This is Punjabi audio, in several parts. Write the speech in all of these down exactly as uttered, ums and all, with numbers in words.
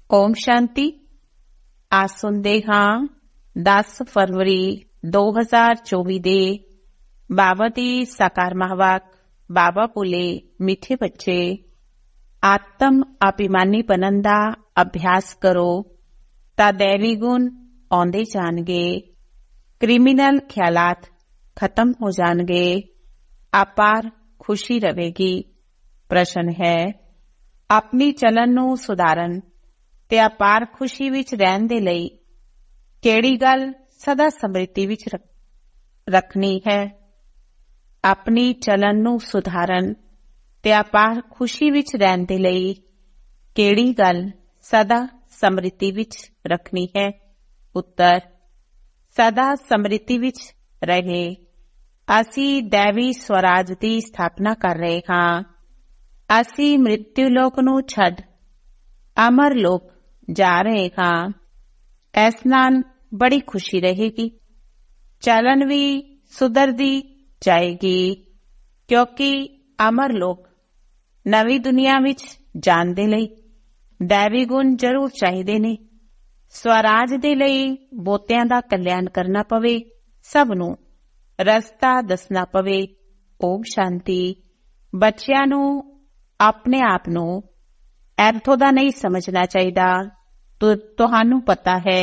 ਓਮ ਸ਼ਾਂਤੀ। ਅੱਜ ਸੁਣਦੇ ਹਾਂ ਦਸ ਫਰਵਰੀ ਦੋ ਹਜ਼ਾਰ ਚੌਵੀ ਦੇ ਬਾਬਾ ਦੀ ਸਾਕਾਰ ਮਹਾਵਾਕ। ਬਾਬਾ ਬੋਲੇ, ਮਿੱਠੇ ਬੱਚੇ, ਆਤਮ ਅਭਿਮਾਨੀ ਬਣਨ ਦਾ ਅਭਿਆਸ ਕਰੋ ਤਾਂ ਦੈਵੀ ਗੁਣ ਆਉਂਦੇ ਜਾਣਗੇ, ਕ੍ਰਿਮੀਨਲ ਖਿਆਲਾਤ ਖਤਮ ਹੋ ਜਾਣਗੇ, ਅਪਾਰ ਖੁਸ਼ੀ ਰਹੇਗੀ। ਪ੍ਰਸ਼ਨ ਹੈ, ਆਪਣੀ ਚਲਨ ਨੂੰ ਸੁਧਾਰਨ ਤੇ ਅਪਾਰ ਖੁਸ਼ੀ ਵਿੱਚ ਰਹਿਣ ਦੇ ਲਈ ਕਿਹੜੀ ਗੱਲ ਸਦਾ ਸਮ੍ਰਿਤੀ ਵਿੱਚ ਰੱਖਣੀ ਹੈ? ਆਪਣੀ ਚਲਨ ਨੂੰ ਸੁਧਾਰਨ ਤੇ ਅਪਾਰ ਖੁਸ਼ੀ ਵਿੱਚ ਰਹਿਣ ਦੇ ਲਈ ਕਿਹੜੀ ਗੱਲ ਸਦਾ ਸਮ੍ਰਿਤੀ ਵਿੱਚ ਰੱਖਣੀ ਹੈ? ਉੱਤਰ, ਸਦਾ ਸਮ੍ਰਿਤੀ ਵਿੱਚ ਰਹੇ। ਅਸੀਂ ਦੈਵੀ ਸਵਰਾਜ ਦੀ ਸਥਾਪਨਾ ਕਰ ਰਹੇ ਹਾਂ। ਅਸੀਂ ਮ੍ਰਿਤਿੂ ਲੋਕ ਨੂੰ ਛੱਡ ਅਮਰ ਲੋਕ ਜਾ ਰਹੇ ਹਾਂ। ਇਸ ਨਾਲ ਬੜੀ ਖੁਸ਼ੀ ਰਹੇਗੀ। ਚਲਨ ਵੀ ਸੁਧਰਦੀ ਜਾਏਗੀ, ਕਿਉਂਕਿ ਅਮਰ ਲੋਕ ਨਵੀਂ ਦੁਨੀਆ ਵਿੱਚ ਜਾਣ ਦੇ ਲਈ ਦੈਵੀ ਗੁਣ ਜ਼ਰੂਰ ਚਾਹੀਦੇ ਨੇ। ਸਵਰਾਜ ਦੇ ਲਈ ਬੋਤਿਆਂ ਦਾ ਕਲਿਆਣ ਕਰਨਾ ਪਵੇ, ਸਭ ਨੂੰ ਰਸਤਾ ਦੱਸਣਾ ਪਵੇ। ਓਮ ਸ਼ਾਂਤੀ। ਬੱਚਿਆਂ ਨੂੰ ਆਪਣੇ ਆਪ ਨੂੰ ਇੱਥੋਂ ਦਾ ਨਹੀਂ ਸਮਝਣਾ ਚਾਹੀਦਾ। ਤੁਹਾਨੂੰ ਪਤਾ ਹੈ,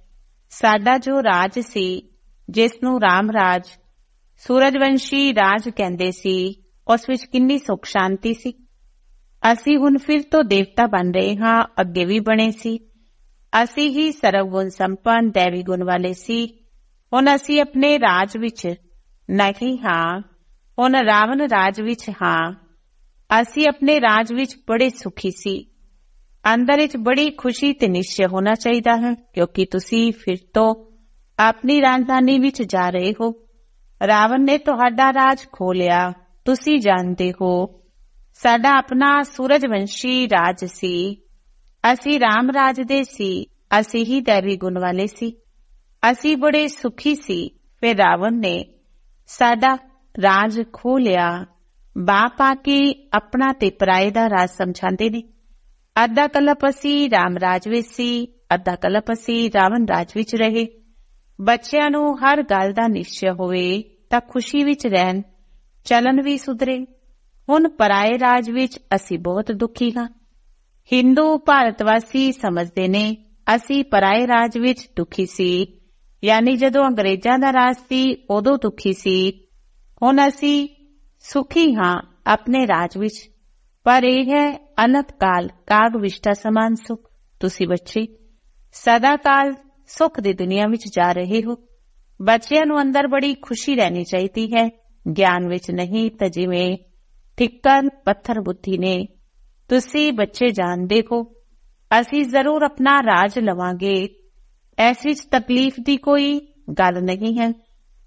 ਸਾਡਾ ਜੋ ਰਾਜ ਸੀ, ਜਿਸ ਨੂੰ ਰਾਮ ਰਾਜ, ਸੂਰਜਵੰਸ਼ੀ ਰਾਜ ਕਹਿੰਦੇ ਸੀ, ਉਸ ਵਿੱਚ ਕਿੰਨੀ ਸੁੱਖ ਸ਼ਾਂਤੀ ਸੀ। ਅਸੀਂ ਹੁਣ ਫਿਰ ਤੋਂ ਦੇਵਤਾ ਬਣ ਰਹੇ ਹਾਂ, ਅੱਗੇ ਵੀ ਬਣੇ ਸੀ। ਅਸੀਂ ਹੀ ਸਰਵਗੁਣ ਸੰਪੰਨ ਦੈਵੀ ਗੁਣ ਵਾਲੇ ਸੀ। ਹੁਣ ਅਸੀਂ ਆਪਣੇ ਰਾਜ ਵਿੱਚ ਨਹੀਂ ਹਾਂ, ਹੁਣ ਰਾਵਣ ਰਾਜ ਵਿੱਚ ਹਾਂ। ਅਸੀਂ ਆਪਣੇ ਰਾਜ ਵਿੱਚ ਬੜੇ ਸੁਖੀ ਸੀ। ਅੰਦਰ ਵਿੱਚ ਬੜੀ ਖੁਸ਼ੀ ਤੇ ਨਿਸ਼ਚੈ ਹੋਣਾ ਚਾਹੀਦਾ ਹੈ, ਕਿਉਂਕਿ ਤੁਸੀਂ ਫਿਰ ਤੋਂ ਆਪਣੀ ਰਾਜਧਾਨੀ ਵਿੱਚ ਜਾ ਰਹੇ ਹੋ। ਰਾਵਣ ਨੇ ਤੁਹਾਡਾ ਰਾਜ ਖੋਹ ਲਿਆ, ਤੁਸੀਂ ਜਾਣਦੇ ਹੋ। ਸਾਡਾ ਆਪਣਾ ਸੂਰਜਵੰਸ਼ੀ ਰਾਜ ਸੀ। ਅਸੀਂ ਰਾਮ ਰਾਜ ਦੇ ਸੀ। ਅਸੀਂ ਹੀ ਦੈਵੀ ਗੁਣ ਵਾਲੇ ਸੀ। ਅਸੀਂ ਬੜੇ ਸੁਖੀ ਸੀ। ਫਿਰ ਰਾਵਣ ਨੇ ਸਾਡਾ ਰਾਜ ਖੋਹ ਲਿਆ। ਬਾਪ ਆ ਕੇ ਆਪਣਾ ਤੇ ਪਰਾਏ ਦਾ ਰਾਜ ਸਮਝਾਉਂਦੇ ਨੇ। ਅੱਧਾ ਕਲਪ ਅਸੀਂ ਰਾਮ ਰਾਜ ਵਿੱਚ ਸੀ, ਅੱਧਾ ਕਲਪ ਅਸੀਂ ਰਾਵਣ ਰਾਜ ਵਿੱਚ ਰਹੇ। ਬੱਚਿਆਂ ਨੂੰ ਹਰ ਗੱਲ ਦਾ ਨਿਸ਼ਚੈ ਹੋਵੇ ਤਾਂ ਖੁਸ਼ੀ ਵਿੱਚ ਰਹਿਣ, ਚਲਨ ਵੀ ਸੁਧਰੇ। ਹੁਣ ਪਰਾਏ ਰਾਜ ਵਿੱਚ ਅਸੀਂ ਬਹੁਤ ਦੁਖੀ ਹਾਂ। ਹਿੰਦੂ ਭਾਰਤ ਵਾਸੀ ਸਮਝਦੇ ਨੇ ਅਸੀਂ ਪਰਾਏ ਰਾਜ ਵਿੱਚ ਦੁਖੀ ਸੀ, ਯਾਨੀ ਜਦੋਂ ਅੰਗਰੇਜ਼ਾਂ ਦਾ ਰਾਜ ਸੀ ਉਦੋਂ ਦੁਖੀ ਸੀ। ਹੁਣ ਅਸੀਂ ਸੁਖੀ ਹਾਂ ਆਪਣੇ ਰਾਜ ਵਿੱਚ, ਪਰ ਇਹ ਹੈ ਅਨੰਤ ਕਾਲ ਕਾਗ ਵਿਸ਼ਟਾ ਸਮਾਨ ਸੁਖ। ਤੁਸੀਂ ਬੱਚੇ ਸਦਾ ਕਾਲ ਸੁਖ ਦੀ ਦੁਨੀਆ ਵਿੱਚ ਜਾ ਰਹੇ ਹੋ। ਬੱਚਿਆਂ ਨੂੰ ਅੰਦਰ ਬੜੀ ਖੁਸ਼ੀ ਰਹਿਣੀ ਚਾਹੀਦੀ ਹੈ, ਗਿਆਨ ਵਿੱਚ ਨਹੀਂ ਤਾਂ ਜਿਵੇਂ ਠਿੱਕਰ ਪੱਥਰ ਬੁੱਧੀ ਨੇ। ਤੁਸੀਂ ਬੱਚੇ ਜਾਣਦੇ ਹੋ, ਅਸੀਂ ਜ਼ਰੂਰ ਆਪਣਾ ਰਾਜ ਲਵਾਂਗੇ। ਇਸ ਵਿੱਚ ਤਕਲੀਫ ਦੀ ਕੋਈ ਗੱਲ ਨਹੀਂ ਹੈ।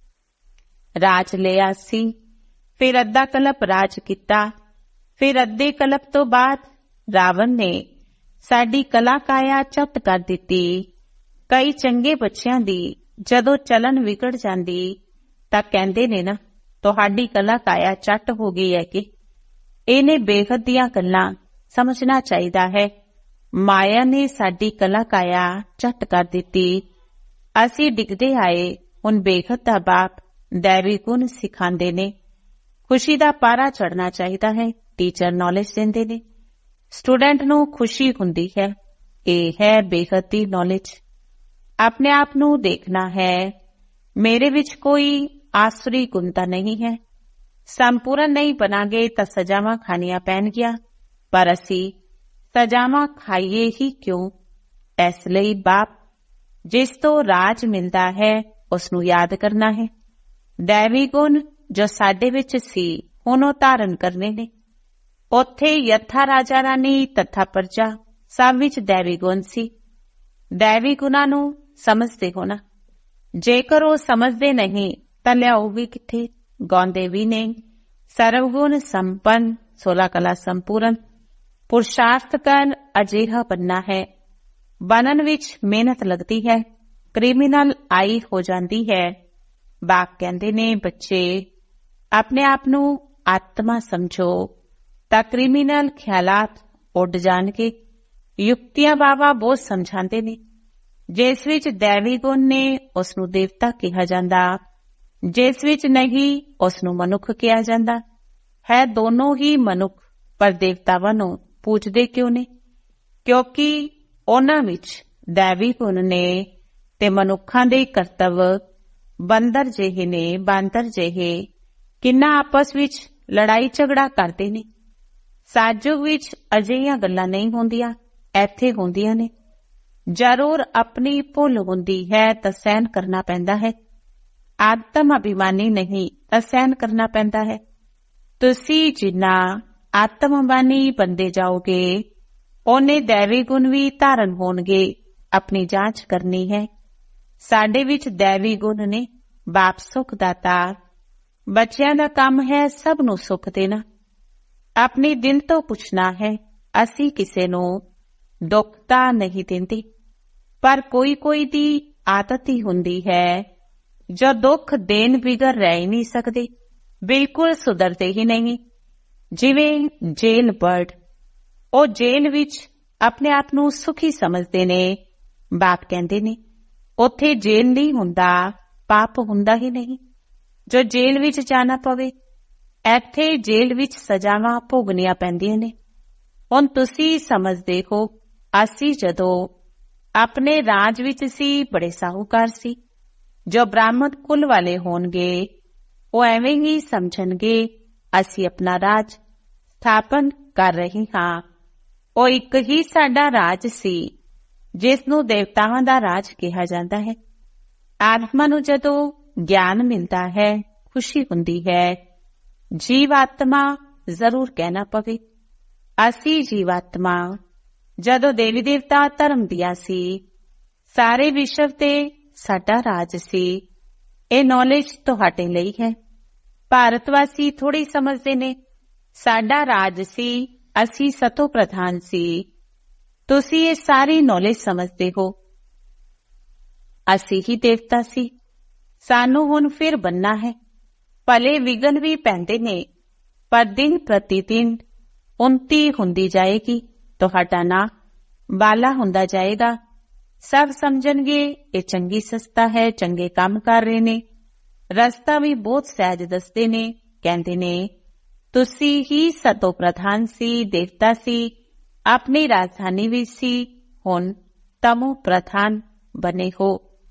ਰਾਜ ਲਿਆ ਸੀ, ਫਿਰ ਅੱਧਾ ਕਲਪ ਰਾਜ ਕੀਤਾ। ਫਿਰ ਅੱਧੇ ਕਲਪ ਤੋਂ ਬਾਅਦ ਰਾਵਣ ਨੇ ਸਾਡੀ ਕਲਾ ਕਾਇਆ ਚੱਟ ਕਰ ਦਿੱਤੀ। ਕਈ ਚੰਗੇ ਬੱਚਿਆਂ ਦੀ ਜਦੋਂ ਚਲਨ ਵਿਗੜ ਜਾਂਦੀ ਤਾਂ ਕਹਿੰਦੇ ਨੇ ਨਾ, ਤੁਹਾਡੀ ਕਲਾ ਕਾਇਆ ਚੱਟ ਹੋ ਗਈ ਹੈ। ਕਿ ਇਹਨੇ ਬੇਹੱਦ ਦੀਆਂ ਗੱਲਾਂ ਸਮਝਣਾ ਚਾਹੀਦਾ ਹੈ। ਮਾਇਆ ਨੇ ਸਾਡੀ ਕਲਾ ਕਾਇਆ ਚੱਟ ਕਰ ਦਿੱਤੀ। ਅਸੀਂ ਡਿੱਗਦੇ ਆਏ। ਹੁਣ ਬੇਹੱਦ ਦਾ ਬਾਪ ਦੈਵੀ ਗੁਣ ਸਿਖਾਉਂਦੇ ਨੇ। ਖੁਸ਼ੀ ਦਾ ਪਾਰਾ ਚੜ੍ਹਨਾ ਚਾਹੀਦਾ ਹੈ। ਟੀਚਰ ਨੌਲੇਜ ਦਿੰਦੇ ਨੇ, ਸਟੂਡੈਂਟ ਨੂੰ ਖੁਸ਼ੀ ਹੁੰਦੀ ਹੈ। ਇਹ ਹੈ ਬੇਹੱਦ ਦੀ ਨੌਲੇਜ। ਆਪਣੇ ਆਪ ਨੂੰ ਦੇਖਣਾ ਹੈ, ਮੇਰੇ ਵਿੱਚ ਕੋਈ ਆਸੁਰੀ ਗੁਣ ਤਾਂ ਨਹੀਂ ਹੈ। ਸੰਪੂਰਨ ਨਹੀਂ ਬਣਾਂਗੇ ਤਾਂ ਸਜ਼ਾਵਾਂ ਖਾਣੀਆਂ ਪੈਣਗੀਆਂ, ਪਰ ਅਸੀਂ ਸਜ਼ਾਵਾਂ ਖਾਈਏ ਹੀ ਕਿਉਂ? ਇਸ ਲਈ ਬਾਪ ਜਿਸ ਤੋਂ ਰਾਜ ਮਿਲਦਾ ਹੈ ਉਸ ਨੂੰ ਯਾਦ ਕਰਨਾ ਹੈ। ਦੈਵੀ ਗੁਣ ਜੋ ਸਾਡੇ ਵਿੱਚ ਸੀ ਹੁਣ ਉਹ ਧਾਰਨ ਕਰਨੇ ਨੇ। ਉੱਥੇ ਯਥਾ ਰਾਜਾ ਰਾਣੀ ਤਥਾ ਪਰਜਾ ਸਭ ਵਿੱਚ ਦੈਵੀ ਗੁਣ ਸੀ। ਦੈਵੀ ਗੁਣਾਂ ਨੂੰ ਸਮਝਦੇ ਹੋ ਨਾ। ਜੇਕਰ ਉਹ ਸਮਝਦੇ ਨਹੀਂ ਤਾਂ ਲਿਆਓ ਵੀ ਕਿੱਥੇ? ਗਾਉਂਦੇ ਵੀ ਨਹੀਂ। ਸਰਵਗੁਣ ਸੰਪੰਨ, ਸੋਲਾ ਕਲਾ ਸੰਪੂਰਨ। ਪੁਰਸ਼ਾਰਥ ਕਰਨ ਅਜਿਹਾ ਬਣਨਾ ਹੈ। ਬਣਨ ਵਿੱਚ ਮਿਹਨਤ ਲੱਗਦੀ ਹੈ, ਕ੍ਰਿਮੀਨਲ ਆਈ ਹੋ ਜਾਂਦੀ ਹੈ। ਬਾਪ ਕਹਿੰਦੇ ਨੇ, ਬੱਚੇ ਆਪਣੇ ਆਪ ਨੂੰ ਆਤਮਾ ਸਮਝੋ ਤਾਂ ਕ੍ਰਿਮੀਨਲ ਖਿਆਲਾਤ ਉੱਡ ਜਾਣਗੇ। ਯੁਕਤੀਆਂ ਬਾਬਾ ਬਹੁਤ ਸਮਝਾਉਂਦੇ ਨੇ। ਜਿਸ ਵਿੱਚ ਦੈਵੀ ਗੁਣ ਨੇ ਉਸ ਨੂੰ ਦੇਵਤਾ ਕਿਹਾ ਜਾਂਦਾ, ਜਿਸ ਵਿੱਚ ਨਹੀਂ ਉਸ ਨੂੰ ਮਨੁੱਖ ਕਿਹਾ ਜਾਂਦਾ ਹੈ। ਦੋਨੋਂ ਹੀ ਮਨੁੱਖ, ਪਰ ਦੇਵਤਾਵਾਂ ਨੂੰ ਪੂਜਦੇ ਕਿਉਂ ਨੇ? ਕਿਉਂਕਿ ਉਹਨਾਂ ਵਿੱਚ ਦੈਵੀ ਗੁਣ ਨੇ ਤੇ ਮਨੁੱਖਾਂ ਦੇ ਕਰਤੱਵ ਬੰਦਰ ਜਿਹੇ ਨੇ, ਬਾਂਦਰ ਜਿਹੇ। ਕਿੰਨਾ ਆਪਸ ਵਿੱਚ ਲੜਾਈ ਝਗੜਾ ਕਰਦੇ ਨੇ। ਸਾਜੋਗ ਵਿੱਚ ਅਜਿਹੀਆਂ ਗੱਲਾਂ ਨਹੀਂ ਹੁੰਦੀਆਂ, ਇੱਥੇ ਹੁੰਦੀਆਂ ਨੇ। ਜ਼ਰੂਰ ਆਪਣੀ ਭੁੱਲ ਹੁੰਦੀ ਹੈ ਤਾਂ ਸਹਿਣ ਕਰਨਾ ਪੈਂਦਾ ਹੈ। ਆਤਮ ਅਭਿਮਾਨੀ ਨਹੀਂ ਤਾਂ ਸਹਿਣ ਕਰਨਾ ਪੈਂਦਾ ਹੈ। ਤੁਸੀਂ ਜਿੰਨਾ ਆਤਮ ਅਭਿਮਾਨੀ ਬੰਦੇ ਜਾਓਗੇ, ਉਹਨੇ ਦੈਵੀ ਗੁਣ ਵੀ ਧਾਰਨ ਹੋਣਗੇ। ਆਪਣੀ ਜਾਂਚ ਕਰਨੀ ਹੈ। ਸਾਡੇ ਵਿੱਚ ਦੈਵੀ ਗੁਣ ਨੇ। ਬਾਪ ਸੁਖ ਦਾਤਾ। ਬੱਚਿਆਂ ਦਾ ਕੰਮ ਹੈ ਸਭ ਨੂੰ ਸੁਖ ਦੇਣਾ। ਆਪਣੇ ਦਿਲ ਤੋਂ ਪੁੱਛਣਾ ਹੈ। ਅਸੀਂ ਕਿਸੇ ਨੂੰ ਦੁੱਖ ਤਾਂ ਨਹੀਂ ਦਿੰਦੇ, ਪਰ ਕੋਈ ਕੋਈ ਦੀ ਆਦਤ ਹੀ ਹੁੰਦੀ ਹੈ ਜੋ ਦੁੱਖ ਦੇਣ ਬਿਗਰ ਰਹਿ ਨਹੀਂ ਸਕਦੇ, ਬਿਲਕੁਲ ਸੁਧਰਦੇ ਹੀ ਨਹੀਂ। ਜਿਵੇਂ ਜੇਲ ਬਰਡ, ਉਹ ਜੇਲ ਵਿੱਚ ਆਪਣੇ ਆਪ ਨੂੰ ਸੁਖੀ ਸਮਝਦੇ ਨੇ। ਬਾਪ ਕਹਿੰਦੇ ਨੇ ਉੱਥੇ ਜੇਲ ਨਹੀਂ ਹੁੰਦਾ, ਪਾਪ ਹੁੰਦਾ ਹੀ ਨਹੀਂ ਜੋ ਜੇਲ ਵਿੱਚ ਜਾਣਾ ਪਵੇ। ਇੱਥੇ ਜੇਲ ਵਿੱਚ ਸਜ਼ਾਵਾਂ ਭੋਗਣੀਆਂ ਪੈਂਦੀਆਂ ਨੇ। ਹੁਣ ਤੁਸੀਂ ਸਮਝਦੇ ਹੋ, ਅਸੀਂ ਜਦੋਂ ਆਪਣੇ ਰਾਜ ਵਿੱਚ ਸੀ, ਬੜੇ ਸਾਹੂਕਾਰ ਸੀ। ਜੋ ਬ੍ਰਾਹਮਣ ਕੁਲ ਵਾਲੇ ਹੋਣਗੇ, ਉਹ ਐਵੇਂ ਹੀ ਸਮਝਣਗੇ ਅਸੀਂ ਆਪਣਾ ਰਾਜ ਸਥਾਪਨ ਕਰ ਰਹੇ ਹਾਂ। ਉਹ ਇੱਕ ਹੀ ਸਾਡਾ ਰਾਜ ਸੀ, ਜਿਸ ਨੂੰ ਦੇਵਤਾਵਾਂ ਦਾ ਰਾਜ ਕਿਹਾ ਜਾਂਦਾ ਹੈ। ਆਤਮਾ ਨੂੰ ਜਦੋਂ ਗਿਆਨ ਮਿਲਦਾ ਹੈ, ਖੁਸ਼ੀ ਹੁੰਦੀ ਹੈ। ਜੀਵ ਆਤਮਾ ਜ਼ਰੂਰ ਕਹਿਣਾ ਪਵੇ। ਅਸੀਂ ਜੀਵ ਆਤਮਾ ਜਦੋਂ ਦੇਵੀ ਦੇਵਤਾ ਧਰਮ ਦਿਆ ਸੀ, ਸਾਰੇ ਵਿਸ਼ਵ ਤੇ ਸਾਡਾ ਰਾਜ ਸੀ। ਇਹ ਨੌਲੇਜ ਤੁਹਾਡੇ ਲਈ ਹੈ। ਭਾਰਤ ਵਾਸੀ ਥੋੜੀ ਸਮਝਦੇ ਨੇ ਸਾਡਾ ਰਾਜ ਸੀ, ਅਸੀਂ ਸਤੋ ਪ੍ਰਧਾਨ ਸੀ। ਤੁਸੀਂ ਇਹ ਸਾਰੀ ਨੌਲੇਜ ਸਮਝਦੇ ਹੋ। ਅਸੀਂ ਹੀ ਦੇਵਤਾ ਸੀ, ਸਾਨੂੰ ਹੁਣ ਫਿਰ ਬਣਨਾ ਹੈ। ਭਲੇ ਵਿਗਨ ਵੀ ਪੈਂਦੇ ਨੇ, ਪਰ ਦਿਨ ਪ੍ਰਤੀ ਦਿਨ ਉੱਨਤੀ ਹੁੰਦੀ ਜਾਏਗੀ। ਤੁਹਾਡਾ ਨਾਂ ਬਾਲਾ ਹੁੰਦਾ ਜਾਏਗਾ। ਸਭ ਸਮਝਣਗੇ ਇਹ ਚੰਗੀ ਸਸਤਾ ਹੈ, ਚੰਗੇ ਕੰਮ ਕਰ ਰਹੇ ਨੇ। ਰਸਤਾ ਵੀ ਬਹੁਤ ਸਹਿਜ ਦੱਸਦੇ ਨੇ। ਕਹਿੰਦੇ ਨੇ ਤੁਸੀਂ ਹੀ ਸਤੋ ਪ੍ਰਧਾਨ ਸੀ, ਦੇਵਤਾ ਸੀ, ਆਪਣੀ ਰਾਜਧਾਨੀ ਵੀ ਸੀ, ਹੁਣ ਤਮੋ ਪ੍ਰਧਾਨ ਬਣੇ ਹੋ।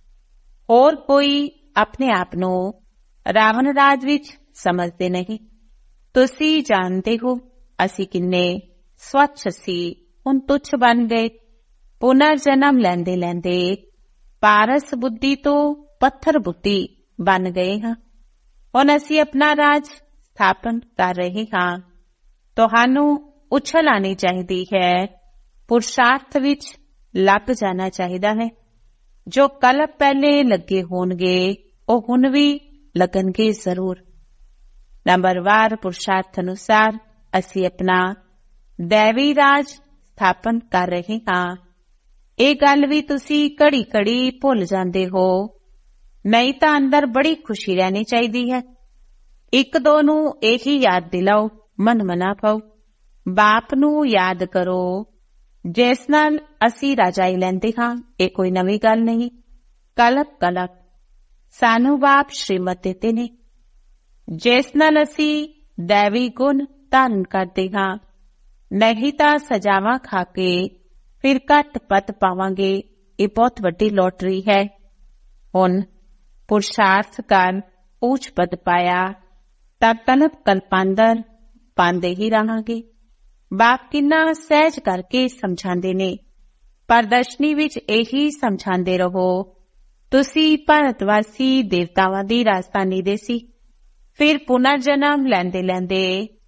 ਹੋਰ ਕੋਈ ਆਪਣੇ ਆਪ ਨੂੰ ਰਾਵਣ ਰਾਜ ਵਿੱਚ ਸਮਝਦੇ ਨਹੀਂ। ਤੁਸੀਂ ਜਾਣਦੇ ਹੋ ਅਸੀਂ ਕਿੰਨੇ ਸਵੱਛ ਸੀ, ਹੁਣ ਤੁੱਛ ਬਣ ਗਏ। ਪੁਨਰ ਜਨਮ ਲੈਂਦੇ ਲੈਂਦੇ ਪਾਰਸ ਬੁੱਧੀ ਤੋਂ ਪੱਥਰ ਬੁੱਧੀ ਬਣ ਗਏ ਹਾਂ। ਹੁਣ ਅਸੀਂ ਆਪਣਾ ਰਾਜ ਸਥਾਪਨ ਕਰ ਰਹੇ ਹਾਂ। ਤੁਹਾਨੂੰ ਉਛਲ ਆਣੀ ਚਾਹੀਦੀ ਹੈ। ਪੁਰਸ਼ਾਰਥ ਵਿੱਚ ਲੱਗ ਜਾਣਾ ਚਾਹੀਦਾ ਹੈ। ਜੋ ਕੱਲ ਪਹਿਲੇ ਲੱਗੇ ਹੋਣਗੇ, ਉਹ ਹੁਣ ਵੀ ਲੱਗਣਗੇ ਜ਼ਰੂਰ। ਨੰਬਰਵਾਰ ਪੁਰਸ਼ਾਰਥ ਅਨੁਸਾਰ ਅਸੀਂ ਆਪਣਾ ਦੈਵੀ ਰਾਜ ਸਥਾਪਨ ਕਰ ਰਹੇ ਹਾਂ। ਇਹ ਗੱਲ ਵੀ ਤੁਸੀਂ ਘੜੀ ਘੜੀ ਭੁੱਲ ਜਾਂਦੇ ਹੋ। ਨਹੀਂ ਤਾਂ ਅੰਦਰ ਬੜੀ ਖੁਸ਼ੀ ਰਹਿਣੀ ਚਾਹੀਦੀ ਹੈ। ਇੱਕ ਦੋ ਨੂੰ ਇਹੀ ਯਾਦ ਦਿਲਾਓ, ਮਨ ਮਨਾ ਪਾਓ। ਬਾਪ ਨੂੰ ਯਾਦ ਕਰੋ, ਜਿਸ ਨਾਲ ਅਸੀਂ ਰਾਜਾਈ ਲੈਂਦੇ ਹਾਂ। ਇਹ ਕੋਈ ਨਵੀਂ ਗੱਲ ਨਹੀਂ। ਕਲਪ ਕਲਪ ਸਾਨੂੰ ਬਾਪ ਸ਼੍ਰੀਮਤ ਦਿੱਤੇ ਨੇ, ਜਿਸ ਨਾਲ ਅਸੀਂ ਦੈਵੀ ਗੁਣ ਧਾਰਨ ਕਰਦੇ ਹਾਂ। ਨਹੀਂ ਤਾਂ ਸਜ਼ਾਵਾਂ ਖਾ ਕੇ ਫਿਰ ਘੱਟ ਪਤ ਪਾਵਾਂਗੇ। ਇਹ ਬਹੁਤ ਵੱਡੀ ਲੋਟਰੀ ਹੈ। ਹੁਣ ਪੁਰਸ਼ਾਰਥ ਕਰ ਉੱਚ ਪਦ ਪਾਇਆ ਤਾਂ ਕਲਪ ਕਲਪਾਂਦਰ ਪਾਉਂਦੇ ਹੀ ਰਹਾਂਗੇ। ਬਾਪ ਕਿੰਨਾ ਸਹਿਜ ਕਰਕੇ ਸਮਝਾਉਂਦੇ ਨੇ। ਪ੍ਰਦਰਸ਼ਨੀ ਵਿੱਚ ਇਹੀ ਸਮਝਾਉਂਦੇ ਰਹੋ। ਤੁਸੀਂ ਭਾਰਤ ਵਾਸੀ ਦੇਵਤਾਵਾਂ ਦੀ ਰਾਜਧਾਨੀ ਦੇ ਸੀ, ਫਿਰ ਪੁਨਰ ਜਨਮ ਲੈਂਦੇ ਲੈਂਦੇ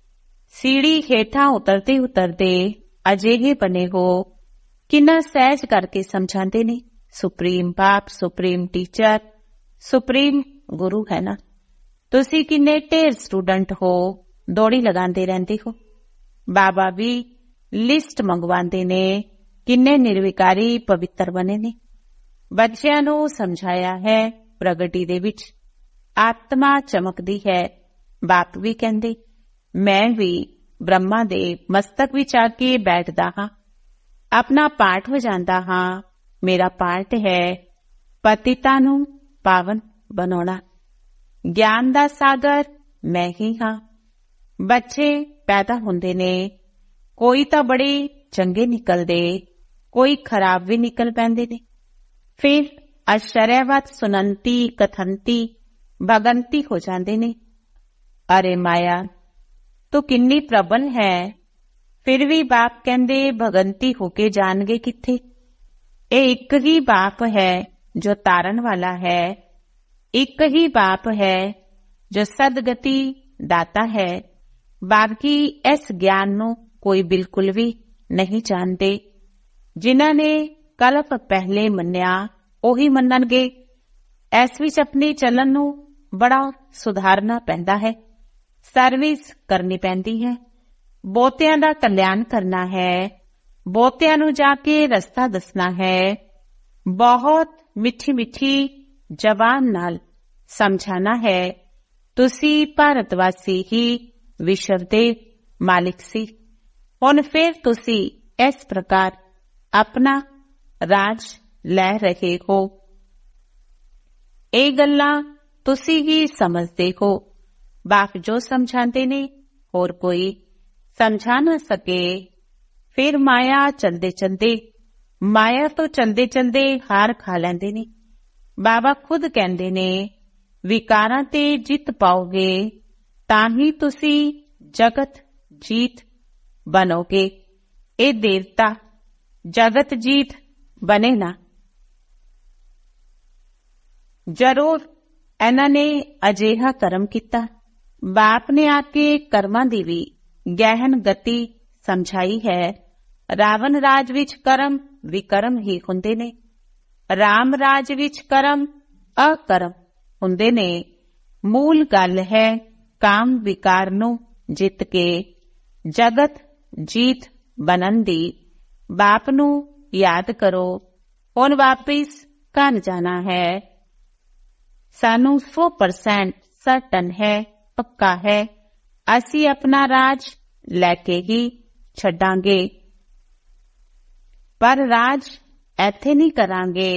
ਸੀੜੀ ਹੇਠਾਂ ਉਤਰਦੇ ਉਤਰਦੇ ਅਜਿਹੇ ਬਣੇ ਹੋ। ਕਿੰਨਾ ਸਹਿਜ ਕਰਕੇ ਸਮਝਾਉਂਦੇ ਨੇ। ਸੁਪਰੀਮ ਬਾਪ, ਸੁਪਰੀਮ ਟੀਚਰ, ਸੁਪਰੀਮ ਗੁਰੂ ਹੈ ਨਾ। ਤੁਸੀਂ ਕਿੰਨੇ ਢੇਰ ਸਟੂਡੈਂਟ ਹੋ, ਦੌੜੀ ਲਗਾਉਂਦੇ ਰਹਿੰਦੇ ਹੋ। ਬਾਬਾ ਵੀ ਲਿਸਟ ਮੰਗਵਾਉਂਦੇ ਨੇ। ਕਿੰਨੇ ਨਿਰਵਿਕਾਰੀ ਪਵਿੱਤਰ ਬਣੇ ਨੇ। ਬੱਚਿਆਂ ਨੂੰ ਸਮਝਾਇਆ ਹੈ ਪ੍ਰਗਟੀ ਦੇ ਵਿੱਚ ਆਤਮਾ ਚਮਕਦੀ ਹੈ। ਬਾਪ ਵੀ ਕਹਿੰਦੇ ਮੈਂ ਵੀ ਬ੍ਰਹਮਾ ਦੇ ਮਸਤਕ ਵਿੱਚ ਆ ਕੇ ਬੈਠਦਾ ਹਾਂ। ਆਪਣਾ ਪਾਠ ਵਜਾਂਦਾ ਹਾਂ। ਮੇਰਾ ਪਾਠ ਹੈ ਪਤਿਤਾਂ ਨੂੰ ਪਾਵਨ ਬਣਾਉਣਾ। ਗਿਆਨ ਦਾ ਸਾਗਰ ਮੈਂ ਹੀ ਹਾਂ। ਬੱਚੇ ਪੈਦਾ ਹੁੰਦੇ ਨੇ, ਕੋਈ ਤਾਂ ਬੜੇ ਚੰਗੇ ਨਿਕਲਦੇ, ਕੋਈ ਖਰਾਬ ਵੀ ਨਿਕਲ ਪੈਂਦੇ ਨੇ। ਫਿਰ ਅਸ਼ਰਯਵਤ ਸੁਨੰਤੀ ਕਥੰਤੀ ਭਗੰਤੀ ਹੋ ਜਾਂਦੇ ਨੇ। ਅਰੇ ਮਾਇਆ ਤੂੰ ਕਿੰਨੀ ਪ੍ਰਬਲ ਹੈ, ਫਿਰ ਵੀ ਬਾਪ ਕਹਿੰਦੇ ਭਗੰਤੀ ਹੋ ਕੇ ਜਾਣਗੇ ਕਿੱਥੇ। ਇਹ ਇੱਕ ਹੀ ਬਾਪ ਹੈ ਜੋ ਤਾਰਨ ਵਾਲਾ ਹੈ, ਇੱਕ ਹੀ ਬਾਪ ਹੈ ਜੋ ਸਦਗਤੀ ਦਾਤਾ ਹੈ। ਬਾਕੀ ਇਸ ਗਿਆਨ ਨੂੰ ਕੋਈ ਬਿਲਕੁਲ ਵੀ ਨਹੀਂ ਜਾਣਦੇ। ਜਿਨ੍ਹਾਂ ਨੇ ਕਲਪ ਪਹਿਲੇ ਮੰਨਿਆ ਉਹੀ ਮੰਨਣਗੇ। ਇਸ ਵਿੱਚ ਆਪਣੀ ਚੱਲਣ ਨੂੰ ਬੜਾ ਸੁਧਾਰਨਾ ਪੈਂਦਾ ਹੈ, ਸਰਵਿਸ ਕਰਨੀ ਪੈਂਦੀ ਹੈ, ਬਹੁਤਿਆਂ ਦਾ ਕਲਿਆਣ ਕਰਨਾ ਹੈ, ਬਹੁਤਿਆਂ ਨੂੰ ਜਾ ਕੇ ਰਸਤਾ ਦੱਸਣਾ ਹੈ, ਬਹੁਤ ਮਿੱਠੀ ਮਿੱਠੀ ਜ਼ਬਾਨ ਨਾਲ ਸਮਝਾਣਾ ਹੈ। ਤੁਸੀਂ ਭਾਰਤਵਾਸੀ ਹੀ ਵਿਸ਼ਵ ਦੇ ਮਾਲਿਕ ਸੀ। ਹੁਣ ਫਿਰ ਤੁਸੀਂ ਇਸ ਪ੍ਰਕਾਰ ਆਪਣਾ ਰਾਜ ਲੈ ਰਹੇ ਹੋ। ਇਹ ਗੱਲਾਂ ਤੁਸੀਂ ਹੀ ਸਮਝਦੇ ਹੋ। ਬਾਪ ਜੋ ਸਮਝਾਉਂਦੇ ਨੇ ਹੋਰ ਕੋਈ ਸਮਝਾ ਨਾ ਸਕੇ। ਫਿਰ ਮਾਇਆ ਚਲਦੇ ਚਲਦੇ ਮਾਇਆ ਤੋਂ ਚਲਦੇ ਚਲਦੇ ਹਾਰ ਖਾ ਲੈਂਦੇ ਨੇ। ਬਾਬਾ ਖੁਦ ਕਹਿੰਦੇ ਨੇ ਵਿਕਾਰਾਂ ਤੇ ਜਿੱਤ ਪਾਓਗੇ ਤਾਂ ਹੀ ਤੁਸੀਂ ਜਗਤ ਜੀਤ ਬਣੋਗੇ। ਇਹ ਦੇਵਤਾ ਜਗਤ ਜੀਤ ਬਣੇ ਨਾ। ਜ਼ਰੂਰ ਇਹਨਾਂ ਨੇ ਅਜਿਹਾ ਕਰਮ ਕੀਤਾ। ਬਾਪ ਨੇ ਆ ਕੇ ਕਰਮਾਂ ਦੀ ਵੀ ਗਹਿਨ ਗਤੀ ਸਮਝਾਈ ਹੈ। ਰਾਵਣ ਰਾਜ ਵਿੱਚ ਕਰਮ ਵਿਕਰਮ ਹੀ ਹੁੰਦੇ ਨੇ, ਰਾਮ ਰਾਜ ਵਿੱਚ ਕਰਮ ਅਕਰਮ ਹੁੰਦੇ ਨੇ। ਮੂਲ ਗੱਲ ਹੈ ਕਾਮ ਵਿਕਾਰ ਨੂੰ ਜਿੱਤ ਕੇ ਜਗਤ ਜੀਤ ਬਣਨ ਦੀ। ਬਾਪ ਨੂੰ ਯਾਦ ਕਰੋ। ਹੁਣ ਵਾਪਿਸ ਘਰ ਜਾਣਾ ਹੈ। ਸਾਨੂੰ ਸੌ ਪਰਸੈਂਟ ਸਰਟਨ ਹੈ, ਪੱਕਾ ਹੈ, ਅਸੀਂ ਆਪਣਾ ਰਾਜ ਲੈ ਕੇ ਹੀ ਛੱਡਾਂਗੇ। ਪਰ ਰਾਜ ਇੱਥੇ ਨਹੀਂ ਕਰਾਂਗੇ,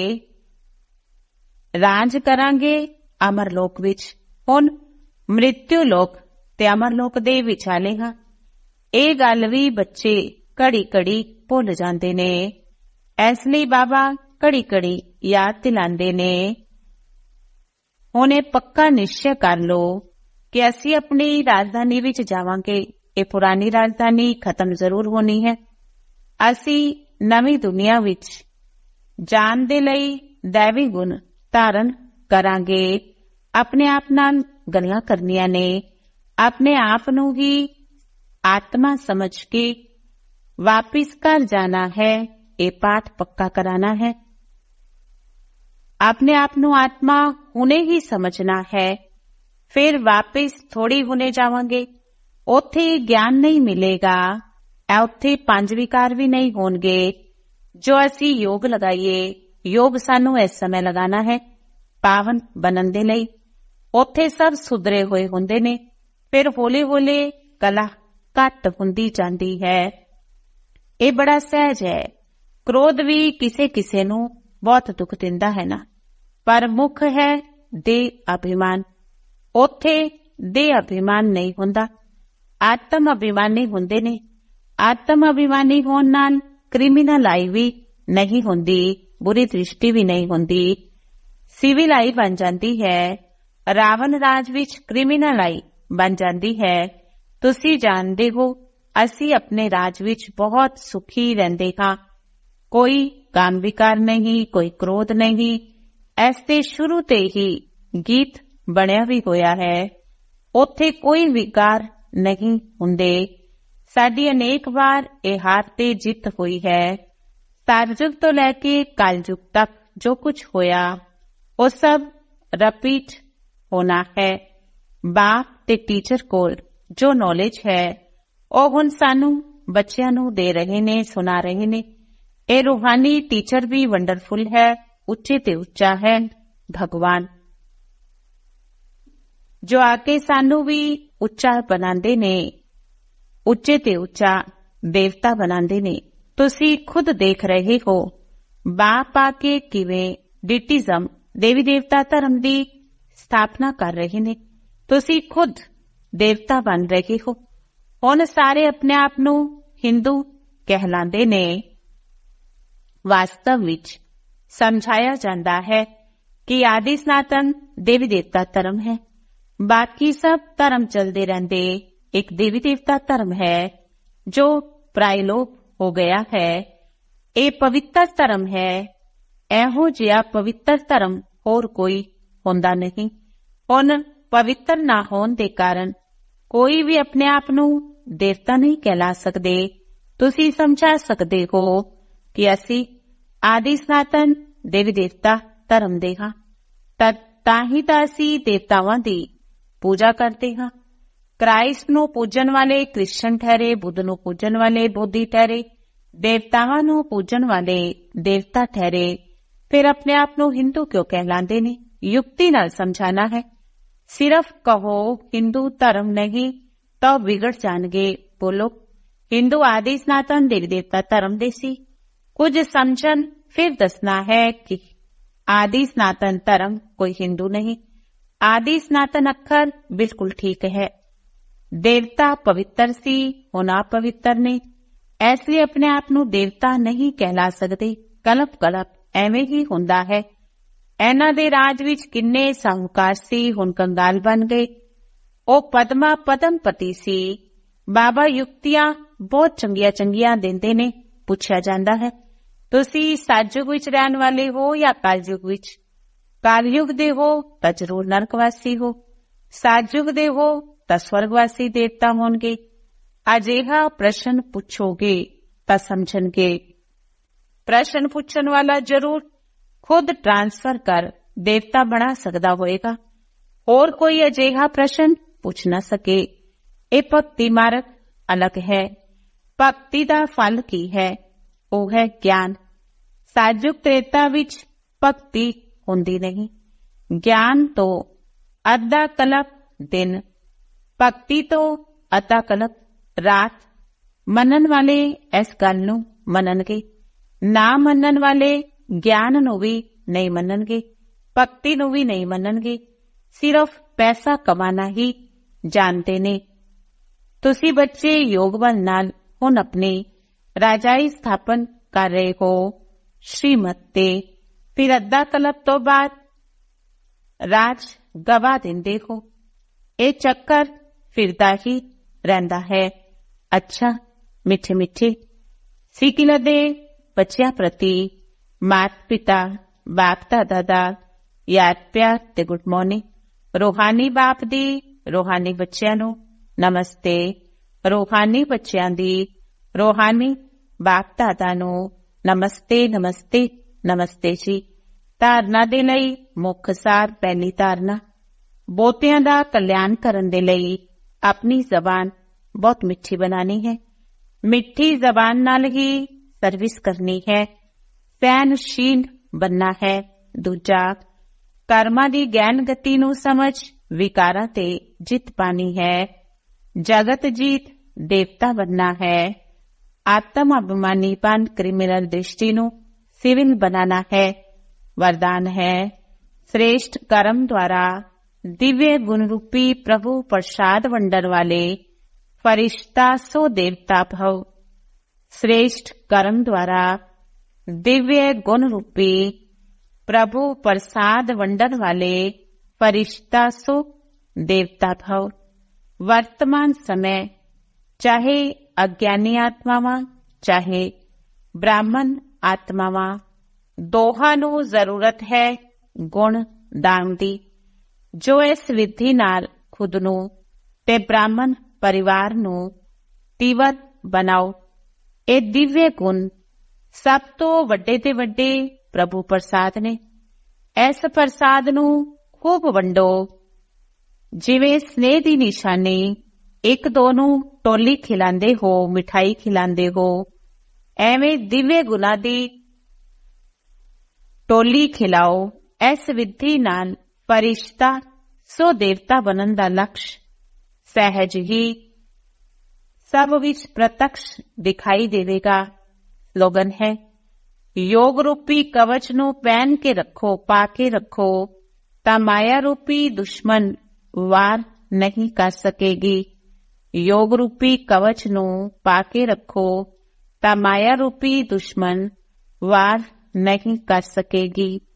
ਰਾਜ ਕਰਾਂਗੇ ਅਮਰਲੋਕ ਵਿੱਚ। ਹੁਣ ਮ੍ਰਿਤਿੂ ਲੋਕ ਤੇ ਅਮਰਲੋਕ ਦੇ ਵਿਚਾਲੇ ਹਾਂ। ਇਹ ਗੱਲ ਵੀ ਬੱਚੇ ਘੜੀ ਘੜੀ ਭੁੱਲ ਜਾਂਦੇ ਨੇ। ਇਸ ਲਈ ਬਾਬਾ ਘੜੀ ਘੜੀ ਯਾਦ ਦਿਲਾਉਂਦੇ ਨੇ। ਹੁਣ ਇਹ ਪੱਕਾ ਨਿਸ਼ਚੈ ਕਰ ਲਓ ਕਿ ਅਸੀਂ ਆਪਣੀ ਰਾਜਧਾਨੀ ਵਿੱਚ ਜਾਵਾਂਗੇ। ਇਹ ਪੁਰਾਣੀ ਰਾਜਧਾਨੀ ਖਤਮ ਜ਼ਰੂਰ ਹੋਣੀ ਹੈ। ਅਸੀਂ ਨਵੀਂ ਦੁਨੀਆ ਵਿੱਚ ਜਾਣ ਦੇ ਲਈ ਦੈਵੀ ਗੁਣ ਧਾਰਨ ਕਰਾਂਗੇ। ਆਪਣੇ ਆਪ ਨਾਲ ਗੱਲਾਂ ਕਰਨੀਆਂ ਨੇ। ਆਪਣੇ ਆਪ ਨੂੰ ਹੀ ਆਤਮਾ ਸਮਝ ਕੇ ਵਾਪਿਸ ਘਰ ਜਾਣਾ ਹੈ। ਇਹ ਪਾਠ ਪੱਕਾ ਕਰਾਣਾ ਹੈ। ਆਪਣੇ ਆਪ ਨੂੰ ਆਤਮਾ ਹੁਣੇ ਹੀ ਸਮਝਣਾ ਹੈ। ਫਿਰ ਵਾਪਿਸ ਥੋੜੀ ਹੁਣੇ ਜਾਵਾਂਗੇ। ਉੱਥੇ ਗਿਆਨ ਨਹੀਂ ਮਿਲੇਗਾ। ਉੱਥੇ ਪੰਜ ਵਿਕਾਰ ਵੀ ਨਹੀਂ ਹੋਣਗੇ। ਜੋ ਅਸੀਂ ਯੋਗ ਲਗਾਈਏ, ਯੋਗ ਸਾਨੂੰ ਇਸ ਸਮੇਂ ਲਗਾਣਾ ਹੈ ਪਾਵਨ ਬਣਨ ਦੇ ਲਈ। ਉੱਥੇ ਸਭ ਸੁਧਰੇ ਹੋਏ ਹੁੰਦੇ ਨੇ। ਫਿਰ ਹੌਲੀ ਹੌਲੀ ਕਲਾ ਘੱਟ ਹੁੰਦੀ ਜਾਂਦੀ ਹੈ। ਇਹ ਬੜਾ ਸਹਿਜ ਹੈ। ਕ੍ਰੋਧ ਵੀ ਕਿਸੇ ਕਿਸੇ ਨੂੰ ਬਹੁਤ ਦੁੱਖ ਦਿੰਦਾ ਹੈ ਨਾ, ਪਰ ਮੁੱਖ ਹੈ ਦੇ ਅਭਿਮਾਨ। ਉੱਥੇ ਦੇ ਅਭਿਮਾਨ ਨਹੀਂ ਹੁੰਦਾ, ਆਤਮ ਅਭਿਮਾਨੀ ਹੁੰਦੇ ਨੇ। ਆਤਮ ਅਭਿਮਾਨੀ ਹੋਣ ਨਾਲ ਕ੍ਰਿਮੀਨਲ ਆਈ ਵੀ ਨਹੀਂ ਹੁੰਦੀ, ਬੁਰੀ ਦ੍ਰਿਸ਼ਟੀ ਵੀ ਨਹੀਂ ਹੁੰਦੀ। ਸਿਵਲ ਆਈ ਬਣ ਜਾਂਦੀ ਹੈ। ਰਾਵਣ ਰਾਜ ਵਿੱਚ ਕ੍ਰਿਮੀਨਲ ਆਈ ਬਣ ਜਾਂਦੀ ਹੈ। ਤੁਸੀਂ ਜਾਣਦੇ ਹੋ ਅਸੀਂ ਆਪਣੇ ਰਾਜ ਵਿੱਚ ਬਹੁਤ ਸੁਖੀ ਰਹਿੰਦੇ ਹਾਂ। ਕੋਈ ਕਾਮ ਵਿਕਾਰ ਨਹੀਂ, ਕੋਈ ਕ੍ਰੋਧ ਨਹੀਂ। ਇਸ ਤੇ ਸ਼ੁਰੂ ਤੇ ਹੀ ਗੀਤ ਬਣਿਆ ਵੀ ਹੋਇਆ ਹੈ। ਉੱਥੇ ਕੋਈ ਵਿਕਾਰ ਨਹੀਂ ਹੁੰਦੇ। ਸਾਡੀ ਅਨੇਕ ਵਾਰ ਇਹ ਹਾਰ ਤੇ ਜਿੱਤ ਹੋਈ ਹੈ। ਸਤਯੁਗ ਤੋਂ ਲੈ ਕੇ ਕਲਯੁਗ ਤੱਕ ਜੋ ਕੁਝ ਹੋਇਆ ਉਹ ਸਭ ਰਿਪੀਟ ਹੋਣਾ ਹੈ। ਬਾਪ ਤੇ ਟੀਚਰ ਕੋਲ ਜੋ ਨੌਲੇਜ ਹੈ ਉਹ ਹੁਣ ਸਾਨੂੰ ਬੱਚਿਆਂ ਨੂੰ ਦੇ ਰਹੇ ਨੇ, ਸੁਣਾ ਰਹੇ ਨੇ। ਇਹ ਰੂਹਾਨੀ ਟੀਚਰ ਵੀ ਵੰਡਰਫੁਲ ਹੈ, ਉੱਚੇ ਤੇ ਉੱਚਾ ਹੈ ਭਗਵਾਨ, ਜੋ ਆ ਕੇ ਸਾਨੂੰ ਵੀ ਉੱਚਾ ਬਣਾਉਂਦੇ ਨੇ। ਉੱਚੇ ਤੇ ਉੱਚਾ ਦੇਵਤਾ ਬਣਾਉਂਦੇ ਨੇ। ਤੁਸੀਂ ਖੁਦ ਦੇਖ ਰਹੇ ਹੋ ਬਾਪ ਆ ਕੇ ਕਿਵੇਂ ਡਿਟਿਜ਼ਮ ਦੇਵੀ ਦੇਵਤਾ ਧਰਮ ਦੀ ਸਥਾਪਨਾ ਕਰ ਰਹੇ ਨੇ। ਤੁਸੀਂ ਖੁਦ ਦੇਵਤਾ ਬਣ ਰਹੇ ਹੋ। ਹੁਣ ਸਾਰੇ ਆਪਣੇ ਆਪ ਨੂੰ ਹਿੰਦੂ ਕਹਿਲਾਂਦੇ ਨੇ। ਵਾਸਤਵ ਵਿੱਚ ਸਮਝਾਇਆ ਜਾਂਦਾ ਹੈ ਕਿ ਆਦਿ ਸਨਾਤਨ ਦੇਵੀ ਦੇਵਤਾ ਧਰਮ ਹੈ। ਬਾਕੀ ਸਭ ਧਰਮ ਚਲਦੇ ਰਹਿੰਦੇ ਇੱਕ ਦੇਵੀ ਦੇਵਤਾ ਧਰਮ ਹੈ ਜੋ ਪ੍ਰਾਇਲੋਪ ਹੋ ਗਿਆ ਹੈ। ਇਹ ਪਵਿੱਤਰ ਧਰਮ ਹੈ। ਇਹੋ ਜਿਹਾ ਪਵਿੱਤਰ ਧਰਮ ਹੋਰ ਕੋਈ ਹੁੰਦਾ ਨਹੀਂ। ਹੁਣ ਪਵਿੱਤਰ ਨਾ ਹੋਣ ਦੇ ਕਾਰਨ ਕੋਈ ਵੀ ਆਪਣੇ ਆਪ ਨੂੰ ਦੇਵਤਾ ਨਹੀਂ ਕਹਿਲਾ ਸਕਦੇ। ਤੁਸੀਂ ਸਮਝਾ ਸਕਦੇ ਹੋ ਕਿ ਅਸੀਂ ਆਦਿ ਸਨਾਤਨ ਦੇਵੀ ਦੇਵਤਾ ਧਰਮ ਦੇ ਹਾਂ। ਤਾਂ ਹੀ ਤਾਂ ਅਸੀਂ ਦੇਵਤਾਵਾਂ ਦੀ ਪੂਜਾ ਕਰਦੇ ਹਾਂ। ਕ੍ਰਾਈਸਟ ਨੂੰ ਪੂਜਣ ਵਾਲੇ ਕ੍ਰਿਸਚਨ ਠਹਿਰੇ, ਬੁੱਧ ਨੂੰ ਪੂਜਣ ਵਾਲੇ ਬੋਧੀ ਠਹਿਰੇ, ਦੇਵਤਾਵਾਂ ਨੂੰ ਪੂਜਣ ਵਾਲੇ ਦੇਵਤਾ ਠਹਿਰੇ। ਫਿਰ ਆਪਣੇ ਆਪ ਨੂੰ ਹਿੰਦੂ ਕਿਉਂ ਕਹਿਲਾਂਦੇ ਨੇ? ਯੁਕਤੀ ਨਾਲ ਸਮਝਾਣਾ ਹੈ। ਸਿਰਫ ਕਹੋ ਹਿੰਦੂ ਧਰਮ ਨਹੀਂ ਤਾਂ ਵਿਗੜ ਜਾਣਗੇ। ਬੋਲੋ ਹਿੰਦੂ ਆਦਿ ਸਨਾਤਨ ਦੇਵੀ ਦੇਵਤਾ ਧਰਮ ਦੇ ਸੀ। ਕੁਝ ਸਮਝਣ ਫਿਰ ਦੱਸਣਾ ਹੈ ਕਿ ਆਦਿ ਸਨਾਤਨ ਧਰਮ ਕੋਈ ਹਿੰਦੂ ਨਹੀਂ। ਆਦਿ ਸਨਾਤਨ ਅੱਖਰ ਬਿਲਕੁਲ ਠੀਕ ਹੈ। ਦੇਵਤਾ ਪਵਿੱਤਰ ਸੀ, ਹੁਣ ਆਪ ਪਵਿੱਤਰ ਨੇ, ਇਸ ਲਈ ਆਪਣੇ ਆਪ ਨੂੰ ਦੇਵਤਾ ਨਹੀਂ ਕਹਿਲਾ ਸਕਦੇ। ਕਲਪ ਕਲਪ ਐਵੇਂ ਹੀ ਹੁੰਦਾ ਹੈ। ਇਹਨਾਂ ਦੇ ਰਾਜ ਵਿੱਚ ਕਿੰਨੇ ਸਾਹੂਕਾਰ ਸੀ, ਹੁਣ ਕੰਗਾਲ ਬਣ ਗਏ। ਉਹ ਪਦਮਾ ਪਦਮਪਤੀ ਸੀ। ਬਾਬਾ ਯੁਕਤੀਆਂ ਬਹੁਤ ਚੰਗੀਆਂ ਚੰਗੀਆਂ ਦਿੰਦੇ ਨੇ। ਪੁੱਛਿਆ ਜਾਂਦਾ ਹੈ ਤੁਸੀਂ ਸਤਯੁਗ ਵਿੱਚ ਰਹਿਣ ਵਾਲੇ ਹੋ ਜਾਂ ਕਲਯੁਗ ਵਿੱਚ? ਕਲਯੁਗ ਦੇ ਹੋ ਤਾਂ ਜ਼ਰੂਰ ਨਰਕਵਾਸੀ ਹੋ, ਸਤਯੁਗ ਦੇ ਹੋ ਤਾਂ ਸਵਰਗਵਾਸੀ ਦੇਵਤਾ ਹੋਣਗੇ। ਅਜਿਹਾ ਪ੍ਰਸ਼ਨ ਪੁੱਛੋਗੇ ਤਾਂ ਸਮਝਣਗੇ। ਪ੍ਰਸ਼ਨ ਪੁੱਛਣ ਵਾਲਾ ਜ਼ਰੂਰ ਖੁਦ ਟ੍ਰਾਂਸਫਰ ਕਰ ਦੇਵਤਾ ਬਣਾ ਸਕਦਾ ਹੋਏਗਾ। ਹੋਰ ਕੋਈ ਅਜਿਹਾ ਪ੍ਰਸ਼ਨ ਪੁੱਛ ਨਾ ਸਕੇ। ਇਹ ਭਗਤੀ ਮਾਰਗ ਅਲੱਗ ਹੈ। ਭਗਤੀ ਦਾ ਫਲ ਕੀ ਹੈ? ਉਹ ਹੈ ਗਿਆਨ। ਸਤਯੁਗ ਤ੍ਰੇਤਾ ਵਿੱਚ ਭਗਤੀ ਹੁੰਦੀ ਨਹੀਂ। ਗਿਆਨ ਤੋਂ ਅੱਧਾ ਕਲਪ ਦਿਨ, ਭਗਤੀ ਤੋਂ ਅੱਧਾ ਕਲਪ ਰਾਤ। ਮੰਨਣ ਵਾਲੇ ਇਸ ਗੱਲ ਨੂੰ ਮੰਨਣਗੇ, ਨਾ ਮੰਨਣ ਵਾਲੇ ਗਿਆਨ ਨੂੰ ਵੀ ਨਹੀਂ ਮੰਨਣਗੇ, ਭਗਤੀ ਨੂੰ ਵੀ ਨਹੀਂ ਮੰਨਣਗੇ। ਸਿਰਫ ਪੈਸਾ ਕਮਾਣਾ ਹੀ ਜਾਣਦੇ ਨੇ। ਤੁਸੀਂ ਬੱਚੇ ਯੋਗ ਬਲ ਨਾਲ ਹੁਣ ਆਪਣੀ ਰਾਜਾਈ ਸਥਾਪਨ ਕਰ ਰਹੇ ਹੋ ਸ਼੍ਰੀਮਤ ਤੇ। ਫਿਰ ਅੱਧਾ ਕਲਪ ਤੋਂ ਬਾਅਦ ਰਾਜ ਗਵਾ ਦਿੰਦੇ ਹੋ। ਇਹ ਚੱਕਰ ਫਿਰਦਾ ਹੀ ਰਹਿੰਦਾ ਹੈ। ਅੱਛਾ ਮਿੱਠੇ ਮਿੱਠੇ ਸਿੱਕਿਲ ਦੇ ਬੱਚਿਆਂ ਪ੍ਰਤੀ ਮਾਤ ਪਿਤਾ ਬਾਪ ਦਾਦਾ ਦਾ ਯਾਦ ਪਿਆਰ ਤੇ ਗੁੱਡ ਮਾਰਨਿੰਗ। ਰੂਹਾਨੀ ਬਾਪ ਦੀ ਰੂਹਾਨੀ ਬੱਚਿਆਂ ਨੂੰ ਨਮਸਤੇ। ਰੂਹਾਨੀ ਬੱਚਿਆਂ ਦੀ ਰੂਹਾਨੀ ਬਾਪ ਦਾਦਾ ਨੂੰ ਨਮਸਤੇ ਨਮਸਤੇ ਨਮਸਤੇ ਜੀ। ਧਾਰਨਾ ਦੇ ਲਈ ਮੁੱਖ ਸਾਰ। ਪਹਿਲੀ ਧਾਰਨਾ, ਬਹੁਤਿਆਂ ਦਾ ਕਲਿਆਣ ਕਰਨ ਦੇ ਲਈ ਆਪਣੀ ਜ਼ਬਾਨ ਬਹੁਤ ਮਿੱਠੀ ਬਣਾਣੀ ਹੈ। ਮਿੱਠੀ ਜ਼ਬਾਨ ਨਾਲ ਹੀ ਸਰਵਿਸ ਕਰਨੀ ਹੈ। ਸਹਿਨਸ਼ੀਲ ਬਣਨਾ ਹੈ। ਦੂਜਾ, ਕਰਮਾਂ ਦੀ ਗੈਨ ਗਤੀ ਨੂੰ ਸਮਝ ਵਿਕਾਰਾਂ ਤੇ ਜਿੱਤ ਪਾਣੀ ਹੈ। ਜਗਤ ਜੀਤ ਦੇਵਤਾ ਬਣਨਾ ਹੈ। ਆਤਮ ਅਭਿਮਾਨੀਪਨ ਕ੍ਰਿਮੀਨਲ ਦ੍ਰਿਸ਼ਟੀ ਨੂੰ ਸਿਵਲ ਬਣਾਣਾ ਹੈ। ਵਰਦਾਨ ਹੈ श्रेष्ठ कर्म द्वारा दिव्य गुण रूपी प्रभु प्रसाद वंडन वाले फरिश्ता सो देवता भव। श्रेष्ठ कर्म द्वारा दिव्य गुण रूपी प्रभु प्रसाद वंडन वाले फरिश्ता सो देवता भव। वर्तमान समय चाहे अज्ञानी आत्मावां चाहे ब्राह्मण आत्मावां ਦੋਹਾਂ ਨੂੰ ਜ਼ਰੂਰਤ ਹੈ ਗੁਣ ਦਾਨ ਦੀ। ਜੋ ਇਸ ਵਿਧੀ ਨਾਲ ਖੁਦ ਨੂੰ ਤੇ ਬ੍ਰਾਹਮਣ ਪਰਿਵਾਰ ਨੂੰ ਤੀਵਰ ਬਣਾਓ। ਇਹ ਦਿਵਯ ਗੁਣ ਸਭ ਤੋਂ ਵੱਡੇ ਤੇ ਵੱਡੇ ਪ੍ਰਭੂ ਪ੍ਰਸਾਦ ਨੇ। ਇਸ ਪ੍ਰਸਾਦ ਨੂੰ ਖੂਬ ਵੰਡੋ। ਜਿਵੇਂ ਸਨੇਹ ਦੀ ਨਿਸ਼ਾਨੀ ਇੱਕ ਦੋ ਨੂੰ ਟੋਲੀ ਖਿਲਾਉਂਦੇ ਹੋ, ਮਿਠਾਈ ਖਿਲਾਉਂਦੇ ਹੋ, ਐਵੇਂ ਦਿਵਯ ਗੁਣਾਂ ਦੀ ਟੋਲੀ ਖਿਲਾਓ। ਇਸ ਵਿਧੀ ਨਾਲ ਫਰਿਸ਼ਤਾ ਸੋ ਦੇਵਤਾ ਬਣਨ ਦਾ ਲਕਸ਼ ਸਹਿਜ ਹੀ ਸਭ ਵਿੱਚ ਪ੍ਰਤੱਖ ਦਿਖਾਈ ਦੇਵੇਗਾ। ਸਲੋਗਨ ਹੈ, ਯੋਗ ਰੂਪੀ ਕਵਚ ਨੂੰ ਪਹਿਨ ਕੇ ਰੱਖੋ, ਪਾ ਕੇ ਰੱਖੋ, ਤਾਂ ਮਾਇਆ ਰੂਪੀ ਦੁਸ਼ਮਣ ਵਾਰ ਨਹੀਂ ਕਰ ਸਕੇਗੀ। ਯੋਗ ਰੂਪੀ ਕਵਚ ਨੂੰ ਪਾ ਕੇ ਰੱਖੋ ਤਾਂ ਮਾਇਆ ਰੂਪੀ ਦੁਸ਼ਮਣ ਵਾਰ ਨਹੀਂ ਕਰ ਸਕੇਗੀ।